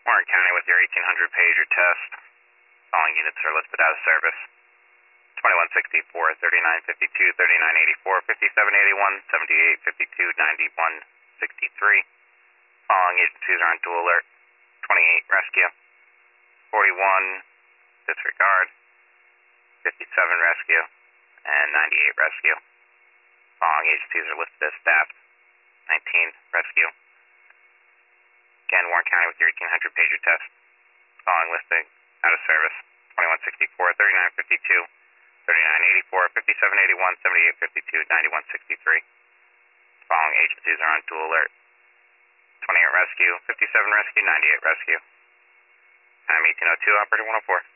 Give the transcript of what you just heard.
Warren County with your 1800 pager test. Following units are listed out of service. 2164, 3952, 3984, 5781, 7852, 9163. Following agencies are on dual alert. 28 rescue, 41 disregard, 57 rescue, and 98 rescue. Following agencies are listed as staffed. 19 rescue. Again, Warren County with your 1800 pager test. Following listing out of service. 2164, 3952, 3984, 5781, 7852, 9163. Following agencies are on dual alert. 28 rescue, 57 rescue, 98 rescue. I'm 1802, operator 104.